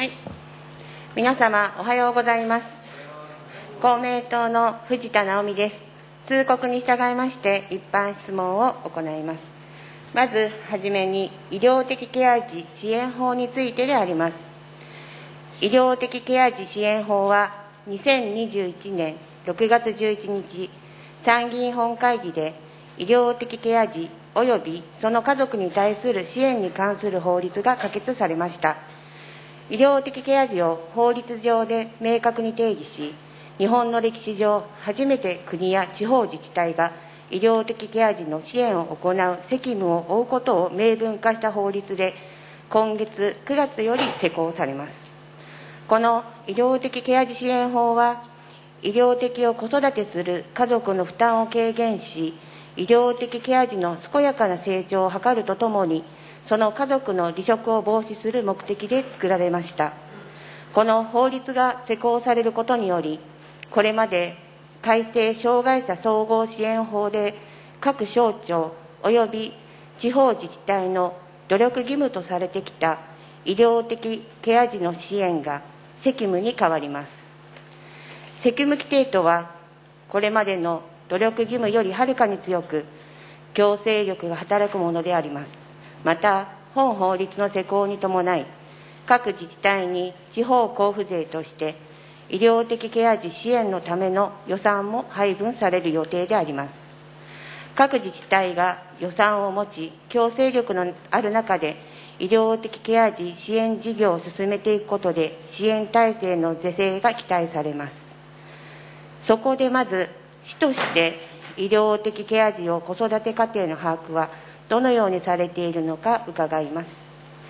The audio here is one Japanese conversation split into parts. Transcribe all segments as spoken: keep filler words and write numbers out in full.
はい、皆様おはようございます。公明党の藤田直美です。通告に従いまして一般質問を行います。まずはじめに医療的ケア児支援法についてであります。医療的ケア児支援法はにせんにじゅういちねんろくがつじゅういちにち参議院本会議で医療的ケア児及びその家族に対する支援に関する法律が可決されました。医療的ケア児を法律上で明確に定義し、日本の歴史上初めて国や地方自治体が医療的ケア児の支援を行う責務を負うことを明文化した法律で、今月くがつより施行されます。この医療的ケア児支援法は、医療的を子育てする家族の負担を軽減し、医療的ケア児の健やかな成長を図るとともに、その家族の離職を防止する目的で作られました。この法律が施行されることにより、これまで改正障害者総合支援法で各省庁及び地方自治体の努力義務とされてきた医療的ケア児の支援が責務に変わります。責務規定とは、これまでの努力義務よりはるかに強く、強制力が働くものであります。また、本法律の施行に伴い、各自治体に地方交付税として、医療的ケア児支援のための予算も配分される予定であります。各自治体が予算を持ち、強制力のある中で、医療的ケア児支援事業を進めていくことで、支援体制の是正が期待されます。そこでまず、市として医療的ケア児を子育て家庭の把握は、どのようにされているのか伺います。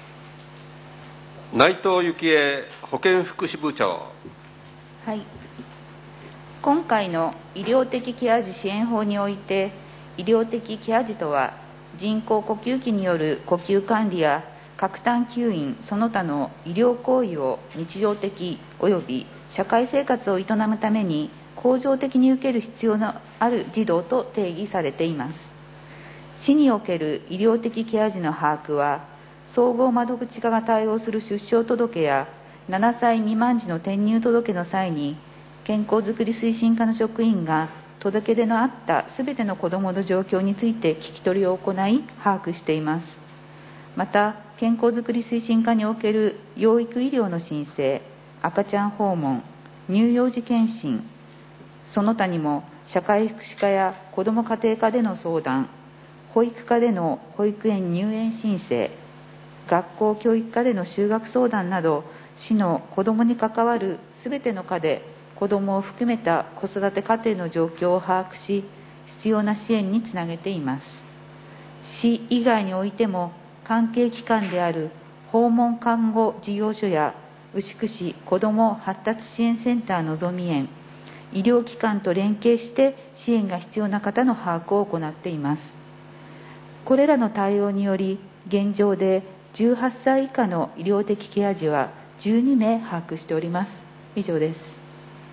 内藤幸恵保健福祉部長。 はい、今回の医療的ケア児支援法において、医療的ケア児とは、人工呼吸器による呼吸管理や喀痰吸引その他の医療行為を日常的および社会生活を営むために恒常的に受ける必要のある児童と定義されています。市における医療的ケア児の把握は、総合窓口課が対応する出生届やななさい未満児の転入届の際に、健康づくり推進課の職員が届け出のあったすべての子どもの状況について聞き取りを行い把握しています。また、健康づくり推進課における養育医療の申請、赤ちゃん訪問、乳幼児検診、その他にも社会福祉課や子ども家庭課での相談、保育課での保育園入園申請、学校教育課での就学相談など、市の子どもに関わるすべての課で子どもを含めた子育て家庭の状況を把握し、必要な支援につなげています。市以外においても、関係機関である訪問看護事業所や牛久市子ども発達支援センターのぞみ園、医療機関と連携して支援が必要な方の把握を行っています。これらの対応により、現状でじゅうはっさい以下の医療的ケア児はじゅうにめい把握しております。以上です。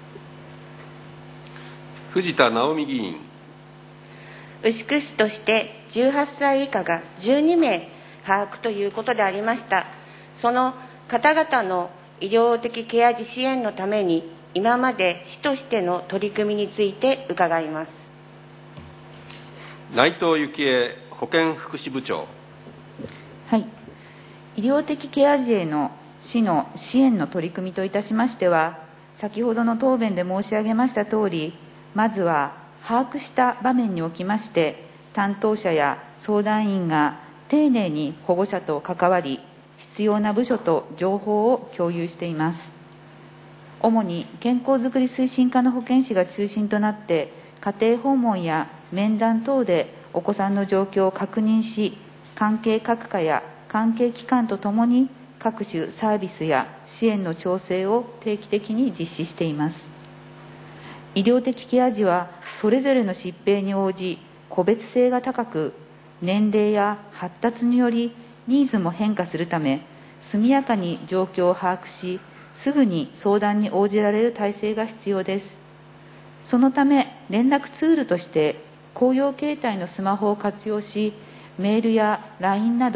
藤田直美議員。 牛久市としてじゅうはっさい以下がじゅうにめい把握ということでありました。その方々の医療的ケア児支援のために、今まで市としての取り組みについて伺います。 内藤幸恵保健福祉部長。 はい、医療的ケア児への市の支援の取り組みといたしましては、先ほどの答弁で申し上げましたとおり、まずは把握した場面におきまして、担当者や相談員が丁寧に保護者と関わり、必要な部署と情報を共有しています。主に健康づくり推進課の保健師が中心となって、家庭訪問や面談等でお子さんの状況を確認し、関係各課や関係機関とともに各種サービスや支援の調整を定期的に実施しています。医療的ケア児はそれぞれの疾病に応じ個別性が高く、年齢や発達によりニーズも変化するため、速やかに状況を把握し、すぐに相談に応じられる体制が必要です。そのため、連絡ツールとして公用携帯のスマホを活用し、メールや ライン など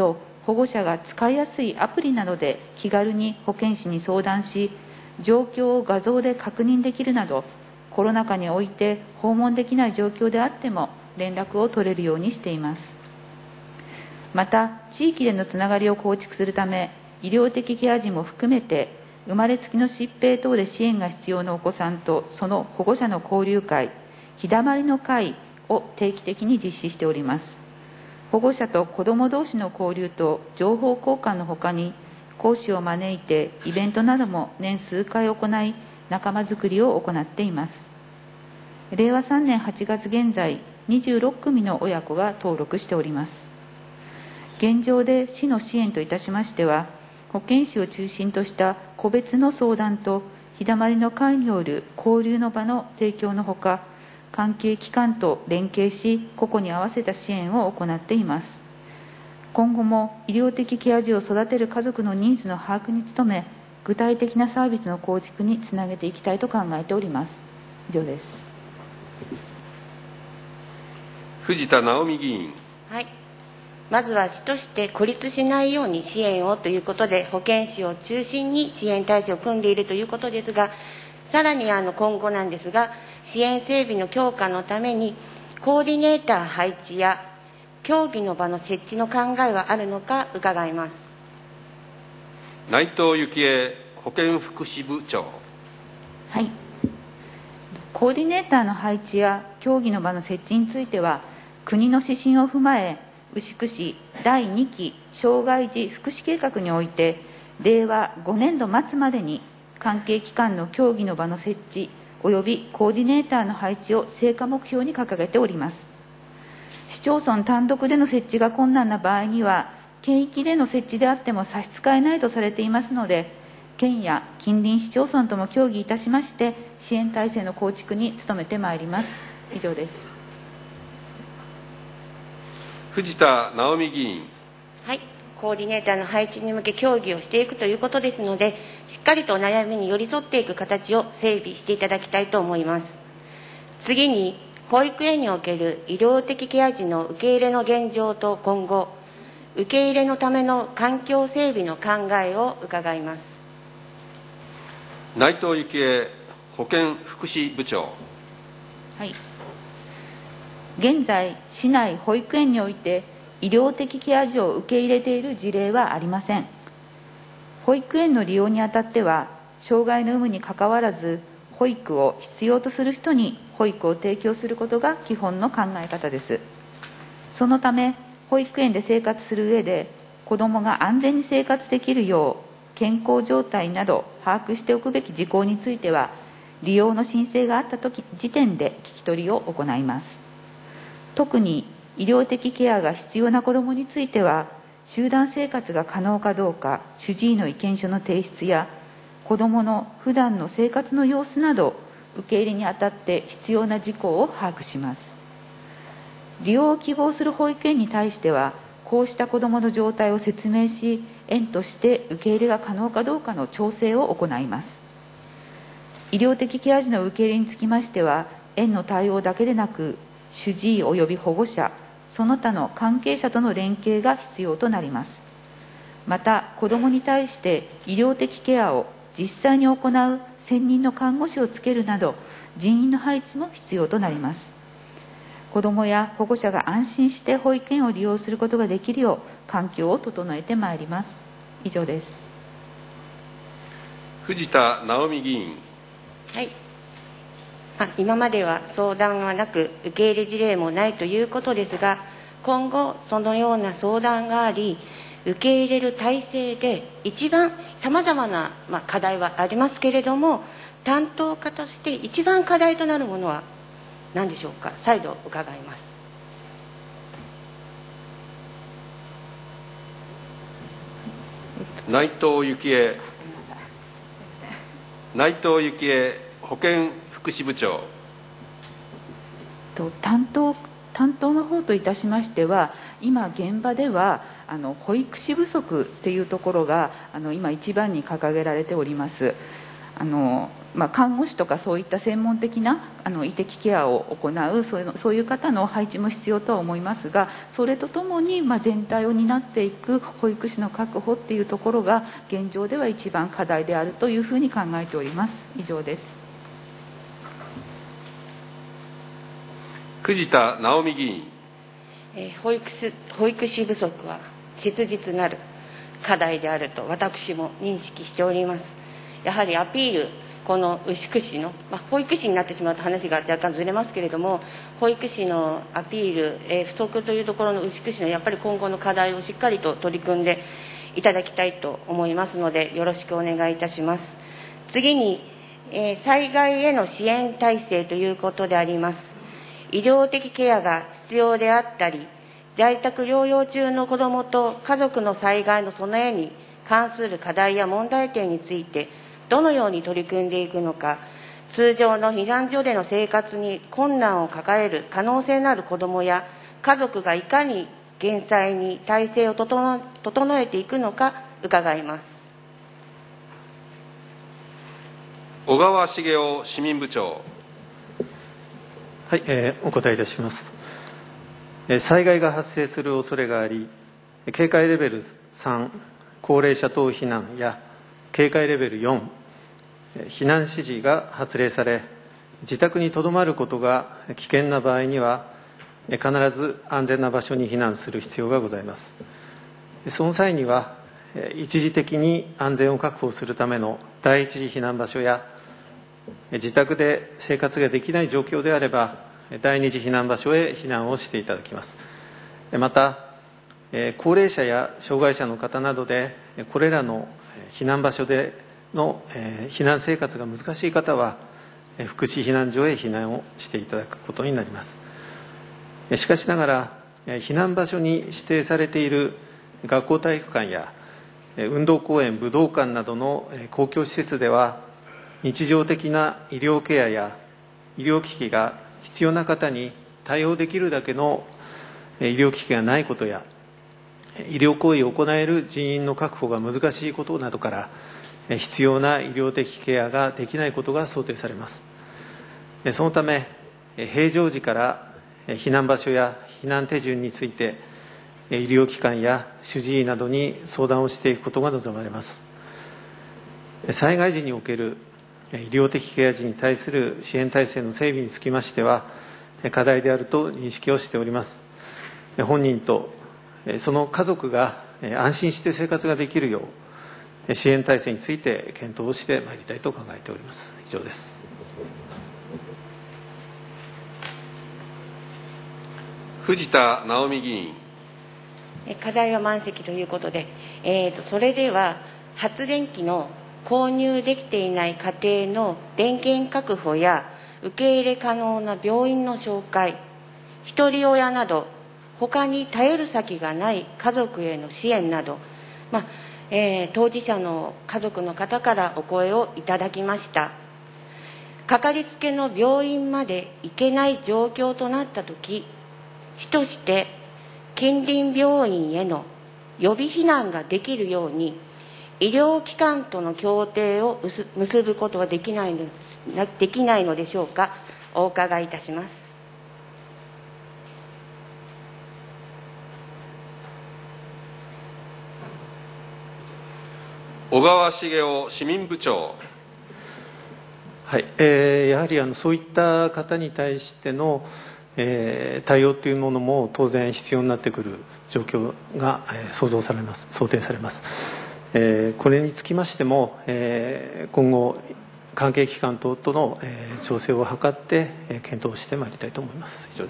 保護者が使いやすいアプリなどで気軽に保健師に相談し、状況を画像で確認できるなど、コロナ禍において訪問できない状況であっても連絡を取れるようにしています。また、地域でのつながりを構築するため、医療的ケア児も含めて、生まれつきの疾病等で支援が必要なお子さんとその保護者の交流会、ひだまりの会を定期的に実施しております。保護者と子ども同士の交流と情報交換のほかに、講師を招いてイベントなども年数回行い、仲間づくりを行っています。れいわさんねんはちがつ現在、にじゅうろっくみの親子が登録しております。現状で市の支援といたしましては、保健師を中心とした個別の相談と日だまりの会による交流の場の提供のほか、関係機関と連携し、個々に合わせた支援を行っています。今後も医療的ケア児を育てる家族のニーズの把握に努め、具体的なサービスの構築につなげていきたいと考えております。以上です。 藤田直美議員。 はい。まずは市として孤立しないように支援をということで、保健師を中心に支援体制を組んでいるということですが、さらにあの今後なんですが、支援整備の強化のためにコーディネーター配置や協議の場の設置の考えはあるのか伺います。 内藤幸恵保健福祉部長。 はい。コーディネーターの配置や協議の場の設置については、国の指針を踏まえ、牛久市だいにき障害児福祉計画において、れいわごねんど末までに関係機関の協議の場の設置及びコーディネーターの配置を成果目標に掲げております。市町村単独での設置が困難な場合には、県域での設置であっても差し支えないとされていますので、県や近隣市町村とも協議いたしまして、支援体制の構築に努めてまいります。以上です。 藤田直美議員。 はい。コーディネーターの配置に向け協議をしていくということですので、しっかりとお悩みに寄り添っていく形を整備していただきたいと思います。次に、保育園における医療的ケア児の受け入れの現状と今後、受け入れのための環境整備の考えを伺います。 内藤幸恵保健福祉部長。 はい。現在、市内保育園において医療的ケア児を受け入れている事例はありません。保育園の利用にあたっては、障害の有無にかかわらず、保育を必要とする人に保育を提供することが基本の考え方です。そのため、保育園で生活する上で、子どもが安全に生活できるよう、健康状態など把握しておくべき事項については、利用の申請があった時時点で聞き取りを行います。特に医療的ケアが必要な子どもについては、集団生活が可能かどうか、主治医の意見書の提出や、子どもの普段の生活の様子など、受け入れにあたって必要な事項を把握します。利用を希望する保育園に対しては、こうした子どもの状態を説明し、園として受け入れが可能かどうかの調整を行います。医療的ケア児の受け入れにつきましては、園の対応だけでなく、主治医及び保護者、その他の関係者との連携が必要となります。また、子どもに対して医療的ケアを実際に行う専任の看護師をつけるなど、人員の配置も必要となります。子どもや保護者が安心して保育園を利用することができるよう、環境を整えてまいります。以上です。 藤田直美議員。 はい。今までは相談はなく受け入れ事例もないということですが、今後そのような相談があり、受け入れる体制で一番さまざまな、まあ、課題はありますけれども、担当課として一番課題となるものは何でしょうか。再度伺います。 内藤幸恵内藤幸恵保健福祉部長。 と担当担当の方といたしましては、今現場ではあの保育士不足というところがあの今一番に掲げられております。 あの、まあ、看護師とかそういった専門的なあの医的ケアを行うそういうの、そういう方の配置も必要とは思いますが、それとともに、まあ、全体を担っていく保育士の確保っていうところが現状では一番課題であるというふうに考えております。以上です。 藤田直美議員。 えー、保育士、保育士不足は切実なる課題であると私も認識しております。やはりアピール、この牛久市の、まあ、保育士になってしまうと話が若干ずれますけれども、保育士のアピール、えー、不足というところの牛久市のやっぱり今後の課題をしっかりと取り組んでいただきたいと思いますので、よろしくお願いいたします。次に、えー、災害への支援体制ということであります。医療的ケアが必要であったり、在宅療養中の子どもと家族の災害の備えに関する課題や問題点についてどのように取り組んでいくのか、通常の避難所での生活に困難を抱える可能性のある子どもや家族がいかに減災に体制を整えていくのか伺います。 小川茂雄市民部長。 はい、えー、お答えいたします。えー、災害が発生する恐れがあり、警戒レベルさん、高齢者等避難や警戒レベルよん、避難指示が発令され、自宅にとどまることが危険な場合には、必ず安全な場所に避難する必要がございます。その際には、一時的に安全を確保するための第一次避難場所や、自宅で生活ができない状況であれば、第二次避難場所へ避難をしていただきます。また、高齢者や障害者の方などで、これらの避難場所での避難生活が難しい方は、福祉避難所へ避難をしていただくことになります。しかしながら、避難場所に指定されている学校体育館や運動公園、武道館などの公共施設では、日常的な医療ケアや医療機器が必要な方に対応できるだけの医療機器がないことや、医療行為を行える人員の確保が難しいことなどから、必要な医療的ケアができないことが想定されます。そのため、平常時から避難場所や避難手順について、医療機関や主治医などに相談をしていくことが望まれます。災害時における医療的ケア児に対する支援体制の整備につきましては、課題であると認識をしております。本人とその家族が安心して生活ができるよう、支援体制について検討をしてまいりたいと考えております。以上です。 藤田直美議員。 課題は満席ということで、えーと、それでは発電機の購入できていない家庭の電源確保や受け入れ可能な病院の紹介、ひとり親など他に頼る先がない家族への支援など、まあえー、当事者の家族の方からお声をいただきました。かかりつけの病院まで行けない状況となったとき、市として近隣病院への予備避難ができるように医療機関との協定を結ぶことはできないの、できないのでしょうか。お伺いいたします。 小川茂雄市民部長。 はい、えー、やはりあのそういった方に対しての、えー、対応というものも当然必要になってくる状況が、えー、想像されます、想定されます。えー、これにつきましても、えー、今後関係機関等との、えー、調整を図って、えー、検討してまいりたいと思います。以上です。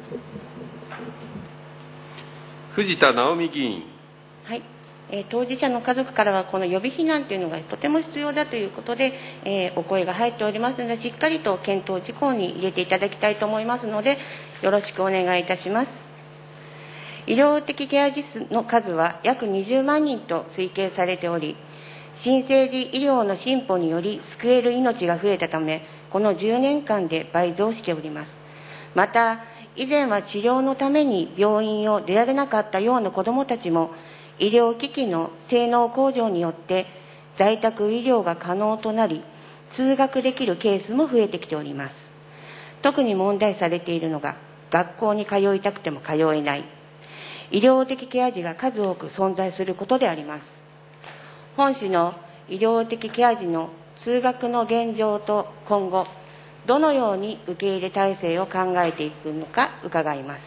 藤田直美議員。 はい、えー、当事者の家族からはこの予備避難というのがとても必要だということで、えー、お声が入っておりますので、しっかりと検討事項に入れていただきたいと思いますので、よろしくお願いいたします。医療的ケア児の数は約にじゅうまんにんと推計されており、新生児医療の進歩により救える命が増えたため、このじゅうねんかんで倍増しております。また、以前は治療のために病院を出られなかったような子どもたちも、医療機器の性能向上によって在宅医療が可能となり、通学できるケースも増えてきております。特に問題されているのが、学校に通いたくても通えない、医療的ケア児が数多く存在することであります。本市の医療的ケア児の通学の現状と今後、どのように受け入れ体制を考えていくのか伺います。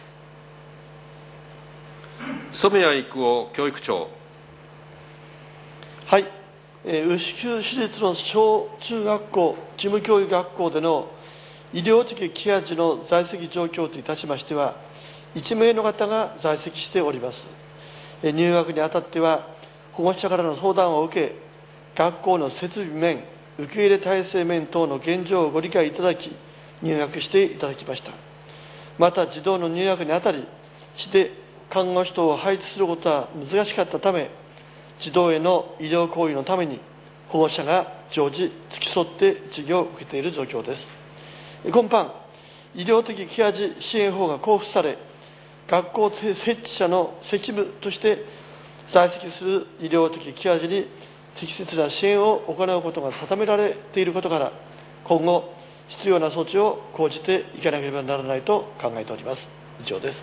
染谷育夫教育長。 はい、えー、牛久市立の小中学校、義務教育学校での医療的ケア児の在籍状況といたしましては、いち名の方が在籍しております。えー、入学にあたっては、保護者からの相談を受け、学校の設備面、受け入れ体制面等の現状をご理解いただき、入学していただきました。また、児童の入学にあたり、市で看護師等を配置することは難しかったため、児童への医療行為のために、保護者が常時付き添って授業を受けている状況です。今般、医療的ケア児支援法が交付され、学校設置者の責務として在籍する医療的ケア児に適切な支援を行うことが定められていることから、今後、必要な措置を講じていかなければならないと考えております。以上です。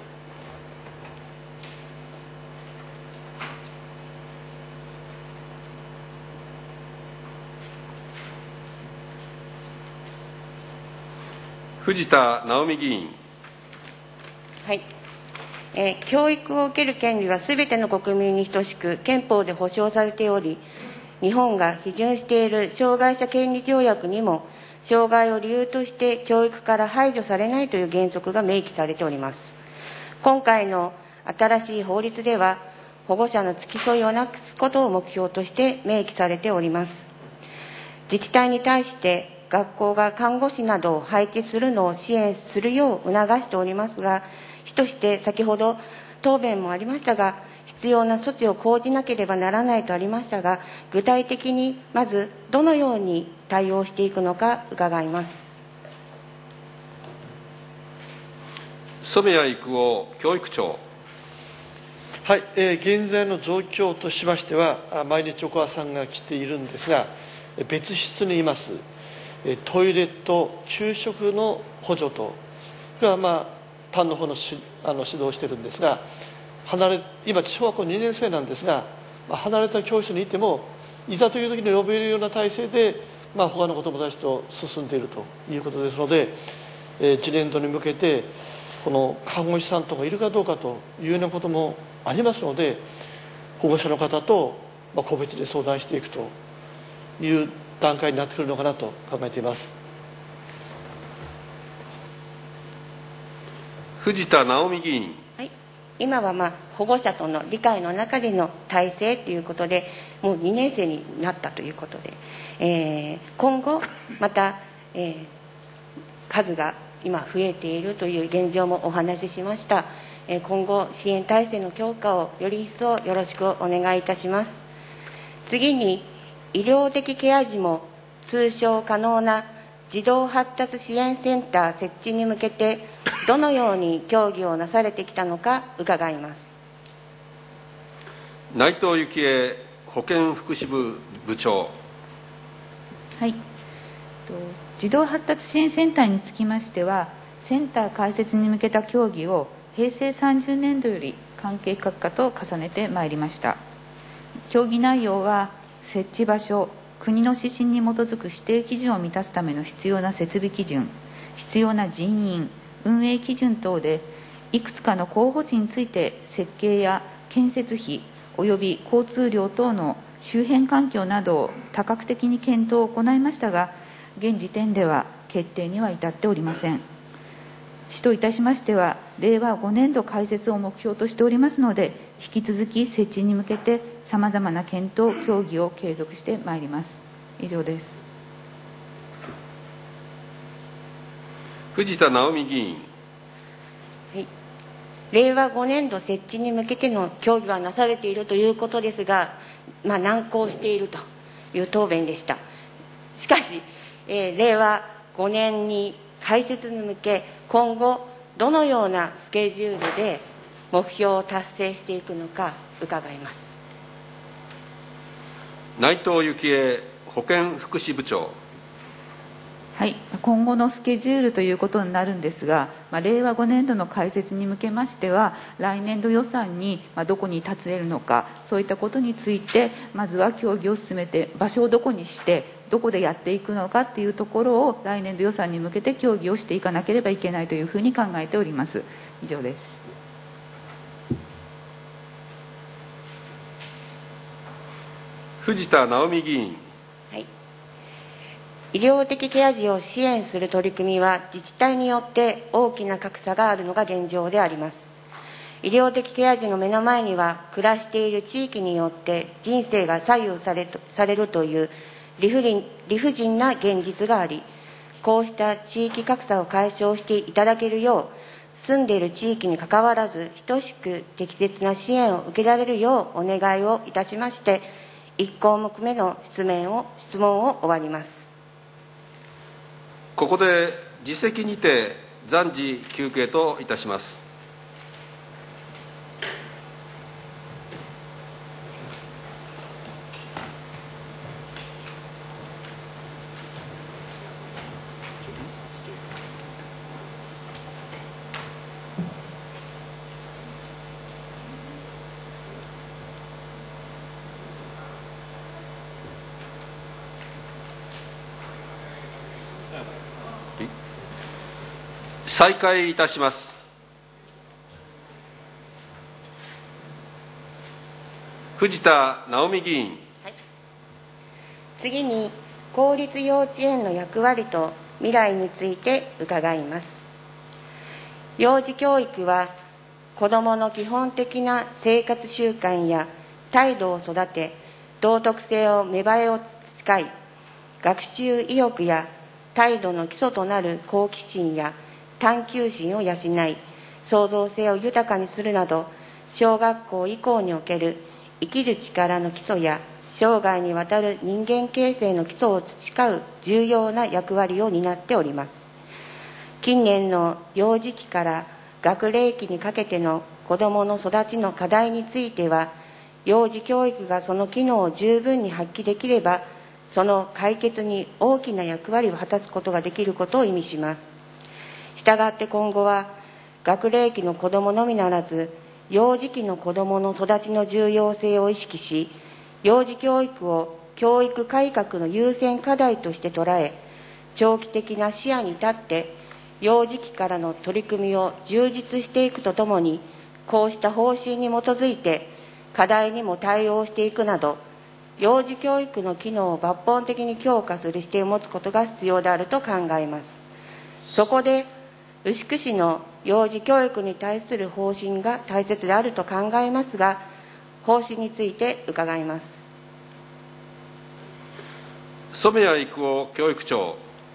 藤田直美議員。 はい、えー、教育を受ける権利はすべての国民に等しく憲法で保障されており、日本が批准している障害者権利条約にも、障害を理由として教育から排除されないという原則が明記されております。今回の新しい法律では、保護者の付き添いをなくすことを目標として明記されております。自治体に対して学校が看護師などを配置するのを支援するよう促しておりますが、市として先ほど答弁もありましたが、必要な措置を講じなければならないとありましたが、具体的にまずどのように対応していくのか伺います。 染谷育夫教育長。 はい、えー、現在の状況としましては、毎日お母さんが来ているんですが、別室にいます。トイレット、給食の補助と、それはまあ、単の方のしあの指導をしているんですが、離れ今、小学校にねん生なんですが、まあ、離れた教室にいても、いざという時に呼べるような体制で、まあ、他の子どもたちと進んでいるということですので、えー、次年度に向けて、この看護師さんとかいるかどうかというようなこともありますので、保護者の方と、まあ、個別で相談していくという段階になってくるのかなと考えています。 藤田直美議員。 はい、今は、まあ、保護者との理解の中での体制ということで、もうにねん生になったということで、えー、今後また、えー、数が今増えているという現状もお話ししました。えー、今後支援体制の強化をより一層よろしくお願いいたします。次に、医療的ケア児も通称可能な児童発達支援センター設置に向けて、どのように協議をなされてきたのか伺います。 内藤幸恵保健福祉部部長。 はい、児童発達支援センターにつきましては、センター開設に向けた協議を平成さんじゅうねんどより関係各課と重ねてまいりました。協議内容は、設置場所、国の指針に基づく指定基準を満たすための必要な設備基準、必要な人員、運営基準等で、いくつかの候補地について設計や建設費及び交通量等の周辺環境などを多角的に検討を行いましたが、現時点では決定には至っておりません。市といたしましては、れいわごねんど開設を目標としておりますので、引き続き設置に向けてさまざまな検討、協議を継続してまいります。以上です。 藤田直美議員。 はい、れいわごねんど設置に向けての協議はなされているということですが、まあ、難航しているという答弁でした。しかし、えー、れいわごねんに開設に向け、今後どのようなスケジュールで目標を達成していくのか伺います。 内藤幸恵保健福祉部長。 はい、今後のスケジュールということになるんですが、まあ、令和ごねんどの開設に向けましては、来年度予算にまあどこに立てれるのか、そういったことについてまずは協議を進めて、場所をどこにしてどこでやっていくのかっていうところを来年度予算に向けて協議をしていかなければいけないというふうに考えております。以上です。 藤田直美議員。 はい、医療的ケア児を支援する取り組みは自治体によって大きな格差があるのが現状であります。医療的ケア児の目の前には暮らしている地域によって人生が左右されとされるという理不尽、理不尽な現実があり、こうした地域格差を解消していただけるよう、住んでいる地域にかかわらず等しく適切な支援を受けられるようお願いをいたしまして、いち項目目の質問を質問を終わります。 ここで自席にて暫時休憩といたします。再開いたします。藤田直美議員。 はい、次に公立幼稚園の役割と未来について伺います。幼児教育は子どもの基本的な生活習慣や態度を育て、道徳性を芽生えを使い、学習意欲や態度の基礎となる好奇心や探求心を養い、創造性を豊かにするなど、小学校以降における生きる力の基礎や生涯にわたる人間形成の基礎を培う重要な役割を担っております。近年の幼児期から学齢期にかけての子どもの育ちの課題については、幼児教育がその機能を十分に発揮できれば、その解決に大きな役割を果たすことができることを意味します。したがって今後は学齢期の子どものみならず、幼児期の子どもの育ちの重要性を意識し、幼児教育を教育改革の優先課題として捉え、長期的な視野に立って幼児期からの取り組みを充実していくとともに、こうした方針に基づいて課題にも対応していくなど、幼児教育の機能を抜本的に強化する視点を持つことが必要であると考えます。そこで牛久市の幼児教育に対する方針が大切であると考えますが、方針について伺います。 染谷育夫教育長。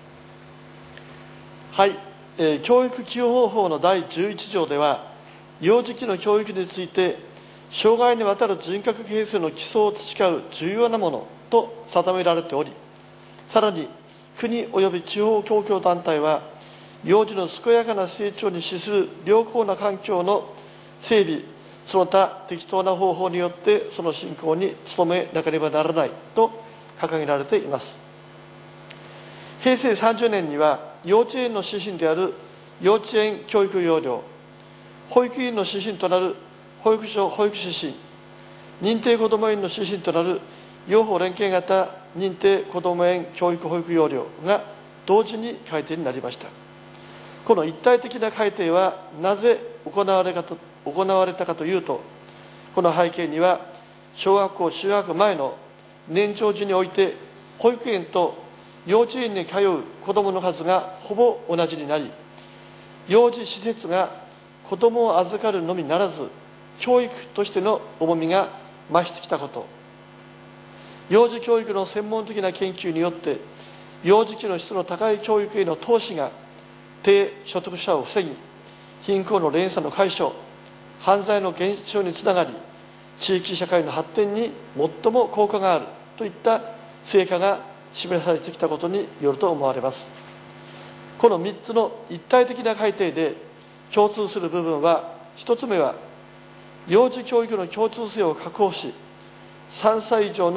はい、えー、教育基本法のだいじゅういち条では、幼児期の教育について生涯にわたる人格形成の基礎を培う重要なものと定められており、さらに国及び地方公共団体は幼児の健やかな成長に資する良好な環境の整備、その他適当な方法によってその進行に努めなければならないと掲げられています。へいせいさんじゅうねんには幼稚園の指針である幼稚園教育要領、保育園の指針となる保育所保育指針、認定こども園の指針となる幼保連携型認定こども園教育保育要領が同時に改定になりました。この一体的な改定はなぜ行われたかと、行われたかというと、この背景には小学校就学前の年長時において保育園と幼稚園に通う子どもの数がほぼ同じになり、幼児施設が子どもを預かるのみならず教育としての重みが増してきたこと、幼児教育の専門的な研究によって幼児期の質の高い教育への投資が低所得者を防ぎ、貧困の連鎖の解消、犯罪の減少につながり、地域社会の発展に最も効果があるといった成果が示されてきたことによると思われます。このみっつの一体的な改定で共通する部分は、ひとつめは幼児教育の共通性を確保し、さんさい以上の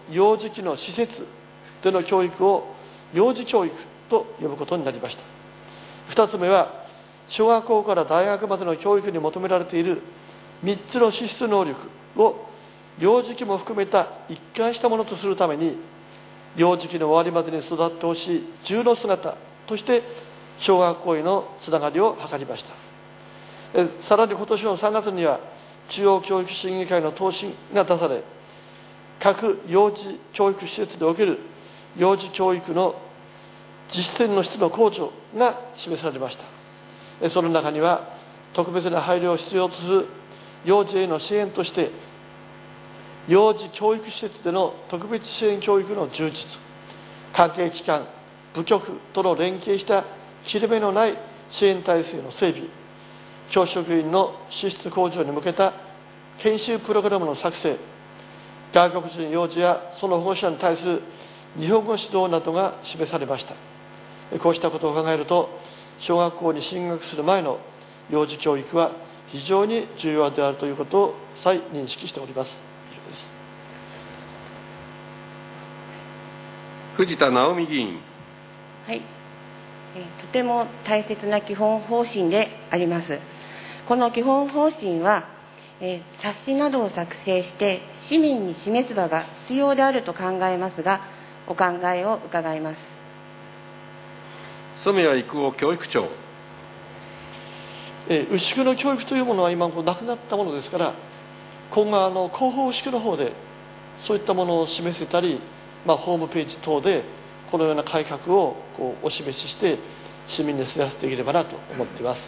幼児期の施設での教育を幼児教育と呼ぶことになりました。二つ目は、小学校から大学までの教育に求められているみっつの資質能力を幼児期も含めた一貫したものとするために、幼児期の終わりまでに育ってほしい獣の姿として小学校へのつながりを図りました。えさらに今年のさんがつには中央教育審議会の答申が出され、各幼児教育施設における幼児教育の実践の質の向上が示されました。その中には、特別な配慮を必要とする幼児への支援として、幼児教育施設での特別支援教育の充実、関係機関、部局との連携した切れ目のない支援体制の整備、教職員の資質向上に向けた研修プログラムの作成、外国人幼児やその保護者に対する日本語指導などが示されました。こうしたことを考えると、小学校に進学する前の幼児教育は非常に重要であるということを再認識しております。以上です。 藤田直美議員。 はい、えー、とても大切な基本方針であります。この基本方針は、えー、冊子などを作成して市民に示す場が必要であると考えますが、お考えを伺います。 染谷育夫教育長。 えー、牛久の教育というものは今なくなったものですから、今後あの広報牛久の方でそういったものを示せたり、まあ、ホームページ等でこのような改革をこうお示しして市民に知らせていければなと思っています。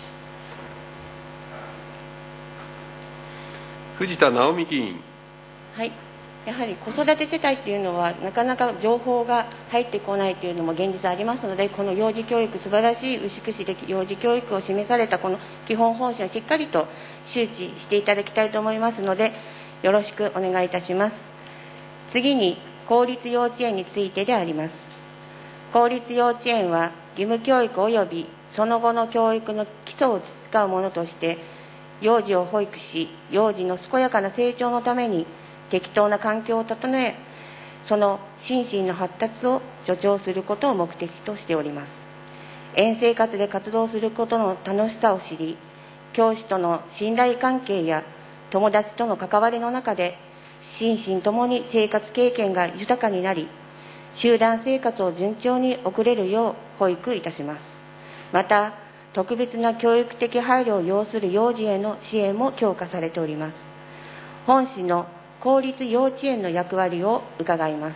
藤田直美議員。 はい、やはり子育て世帯っていうのはなかなか情報が入ってこないというのも現実ありますので、この幼児教育、素晴らしい牛久市で幼児教育を示されたこの基本方針をしっかりと周知していただきたいと思いますので、よろしくお願いいたします。次に公立幼稚園についてであります。公立幼稚園は義務教育及びその後の教育の基礎を培うものとして幼児を保育し、幼児の健やかな成長のために適当な環境を整え、その心身の発達を助長することを目的としております。園生活で活動することの楽しさを知り、教師との信頼関係や友達との関わりの中で心身ともに生活経験が豊かになり、集団生活を順調に送れるよう保育いたします。また、特別な教育的配慮を要する幼児への支援も強化されております。本市の公立幼稚園の役割を伺います。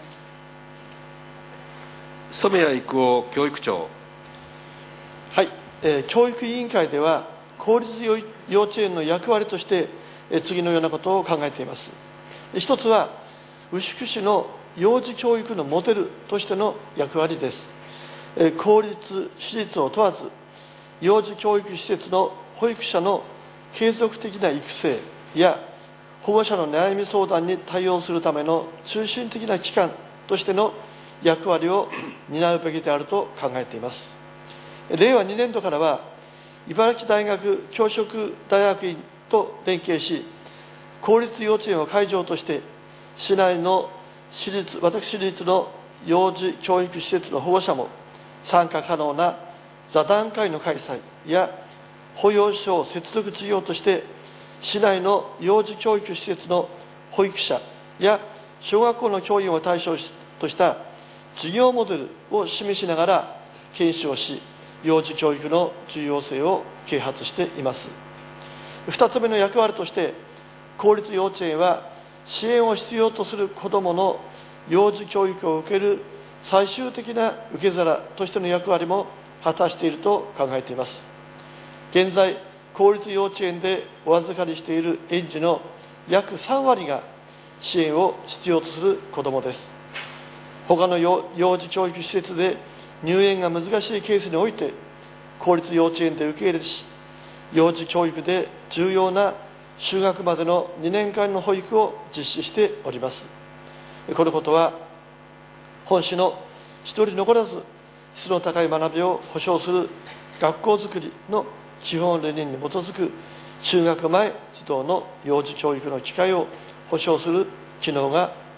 染谷育夫教育長。 はい、えー、教育委員会では公立幼稚園の役割として、えー、次のようなことを考えています。一つは牛久市の幼児教育のモデルとしての役割です。えー、公立私立を問わず、幼児教育施設の保育者の継続的な育成や保護者の悩み相談に対応するための中心的な機関としての役割を担うべきであると考えています。れいわにねんどからは茨城大学教職大学院と連携し、公立幼稚園を会場として市内の私立私立の幼児教育施設の保護者も参加可能な座談会の開催や保養所接続事業として市内の幼児教育施設の保育者や小学校の教員を対象とした事業モデルを示しながら検証し、幼児教育の重要性を啓発しています。二つ目の役割として、公立幼稚園は支援を必要とする子どもの幼児教育を受ける最終的な受け皿としての役割も果たしていると考えています。現在、公立幼稚園でお預かりしている園児の約さんわりが支援を必要とする子どもです。他の幼児教育施設で入園が難しいケースにおいて、公立幼稚園で受け入れし、幼児教育で重要な就学までのにねんかんの保育を実施しております。このことは、本市の一人残らず質の高い学びを保障する学校づくりの基本理念に基づく就学前児童の幼児教育の機会を保障する機能が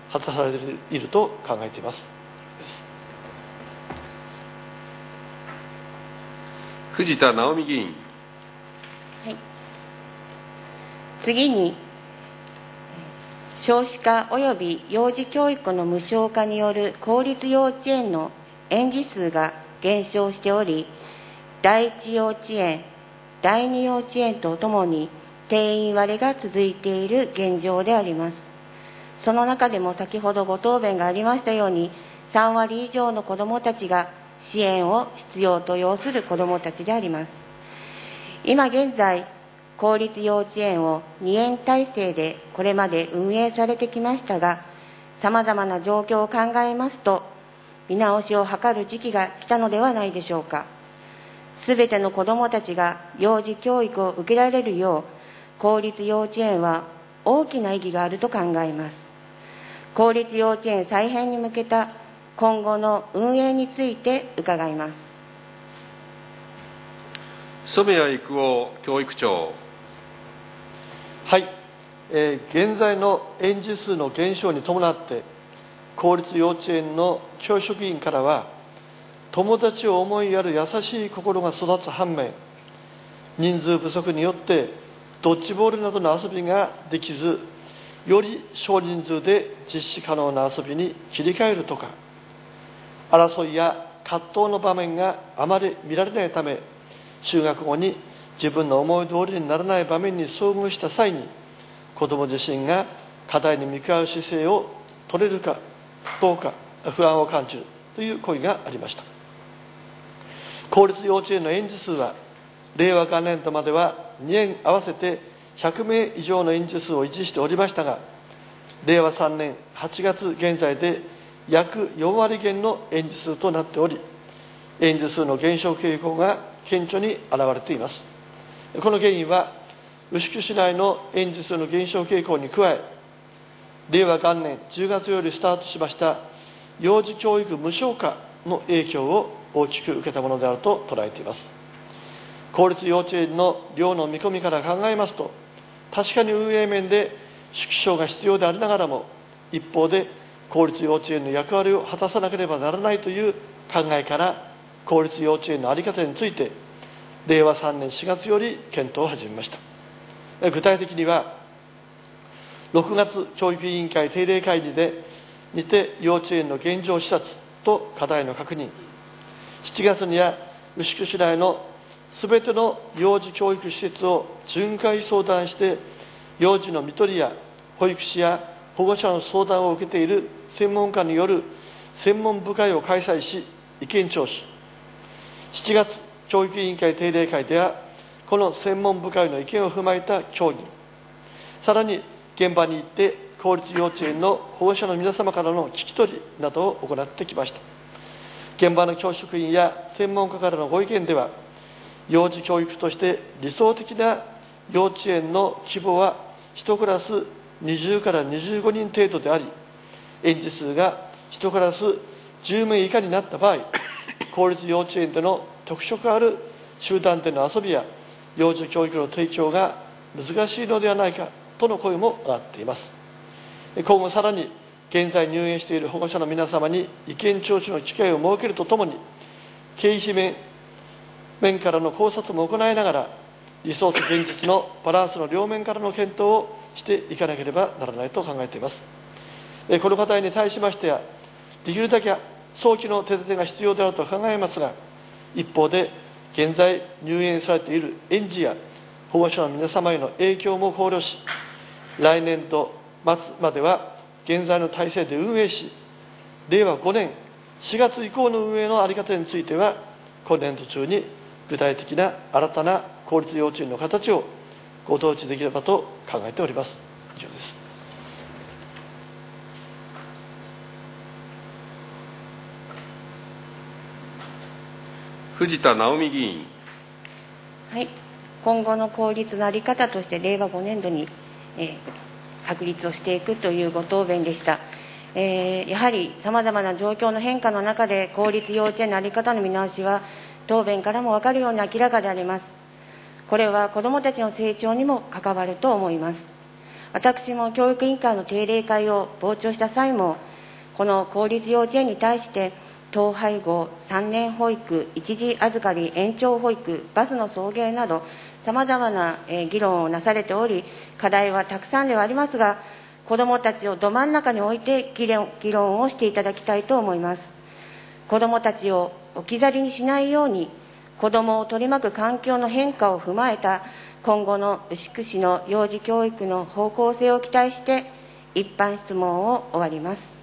果たされていると考えています。 藤田直美議員。 はい、次に少子化及び幼児教育の無償化による公立幼稚園の園児数が減少しており、第一幼稚園、第二幼稚園とともに定員割れが続いている現状であります。その中でも先ほどご答弁がありましたように、さん割以上の子どもたちが支援を必要と要する子どもたちであります。今現在、公立幼稚園をに園体制でこれまで運営されてきましたが、さまざまな状況を考えますと、見直しを図る時期が来たのではないでしょうか。すべての子どもたちが幼児教育を受けられるよう、公立幼稚園は大きな意義があると考えます。公立幼稚園再編に向けた今後の運営について伺います。 染谷育夫教育長。 はい、えー、現在の園児数の減少に伴って公立幼稚園の教職員からは、友達を思いやる優しい心が育つ反面、人数不足によってドッジボールなどの遊びができず、より少人数で実施可能な遊びに切り替えるとか、争いや葛藤の場面があまり見られないため、就学後に自分の思い通りにならない場面に遭遇した際に、子ども自身が課題に向き合う姿勢を取れるかどうか不安を感じるという声がありました。公立幼稚園の園児数は令和元年度まではに園合わせてひゃく名以上の園児数を維持しておりましたが、令和さんねんはちがつ現在で約よん割減の園児数となっており、園児数の減少傾向が顕著に現れています。この原因は牛久市内の園児数の減少傾向に加え、令和元年じゅうがつよりスタートしました幼児教育無償化の影響を大きく受けたものであると捉えています。公立幼稚園の量の見込みから考えますと、確かに運営面で縮小が必要でありながらも、一方で公立幼稚園の役割を果たさなければならないという考えから、公立幼稚園の在り方について令和さんねんしがつより検討を始めました。具体的には、ろくがつ教育委員会定例会議でにて幼稚園の現状視察と課題の確認、しちがつには牛久市内のすべての幼児教育施設を巡回相談して、幼児の看取りや保育士や保護者の相談を受けている専門家による専門部会を開催し、意見聴取。しちがつ教育委員会定例会では、この専門部会の意見を踏まえた協議、さらに現場に行って公立幼稚園の保護者の皆様からの聞き取りなどを行ってきました。現場の教職員や専門家からのご意見では、幼児教育として理想的な幼稚園の規模はいちクラスにじゅうからにじゅうごにん程度であり、園児数がいちクラスじゅう名以下になった場合、公立幼稚園での特色ある集団での遊びや幼児教育の提供が難しいのではないかとの声も上がっています。今後さらに現在入園している保護者の皆様に意見聴取の機会を設けるとともに、経費面面からの考察も行いながら、理想と現実のバランスの両面からの検討をしていかなければならないと考えています。この課題に対しましては、できるだけ早期の手立てが必要であると考えますが、一方で現在入園されている園児や保護者の皆様への影響も考慮し、来年度末までは現在の体制で運営し、令和ごねんしがつ以降の運営の在り方については、今年度中に具体的な新たな公立幼稚園の形をご統治できればと考えております。以上です。 藤田直美議員。 はい、今後の公立の在り方として令和ごねん度に、えー、確立をしていくというご答弁でした。えー、やはりさまざまな状況の変化の中で公立幼稚園の在り方の見直しは答弁からも分かるように明らかであります。これは子どもたちの成長にも関わると思います。 私も教育委員会の定例会を傍聴した際も、この公立幼稚園に対して、統廃合、さんねん保育、一時預かり、延長保育、バスの送迎など、さまざまな議論をなされており、課題はたくさんではありますが、子どもたちをど真ん中に置いて議論、議論をしていただきたいと思います。子どもたちを置き去りにしないように、子どもを取り巻く環境の変化を踏まえた今後の牛久市の幼児教育の方向性を期待して、一般質問を終わります。